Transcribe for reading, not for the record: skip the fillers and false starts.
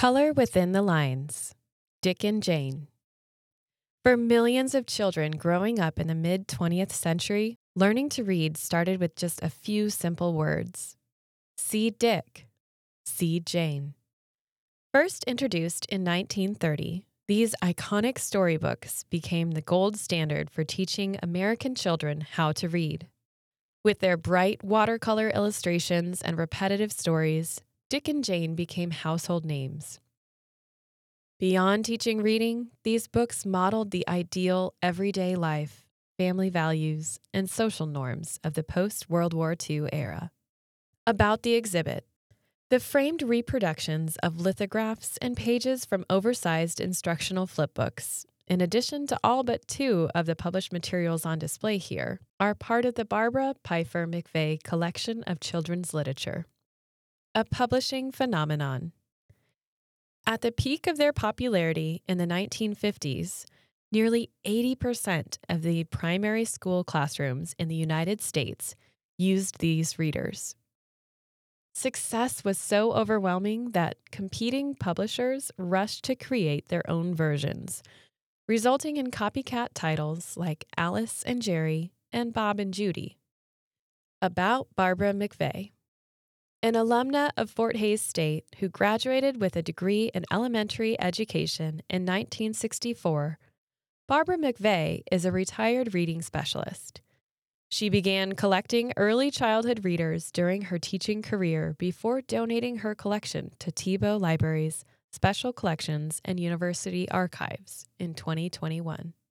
Color Within the Lines, Dick and Jane. For millions of children growing up in the mid-20th century, learning to read started with just a few simple words. See Dick, see Jane. First introduced in 1930, these iconic storybooks became the gold standard for teaching American children how to read. With their bright watercolor illustrations and repetitive stories, Dick and Jane became household names. Beyond teaching reading, these books modeled the ideal everyday life, family values, and social norms of the post-World War II era. About the exhibit. The framed reproductions of lithographs and pages from oversized instructional flipbooks, in addition to all but two of the published materials on display here, are part of the Barbara Pfeiffer McVey Collection of Children's Literature. A publishing phenomenon. At the peak of their popularity in the 1950s, nearly 80% of the primary school classrooms in the United States used these readers. Success was so overwhelming that competing publishers rushed to create their own versions, resulting in copycat titles like Alice and Jerry and Bob and Judy. About Barbara McVey. An alumna of Fort Hays State who graduated with a degree in elementary education in 1964, Barbara McVey is a retired reading specialist. She began collecting early childhood readers during her teaching career before donating her collection to Tebow Libraries, Special Collections, and University Archives in 2021.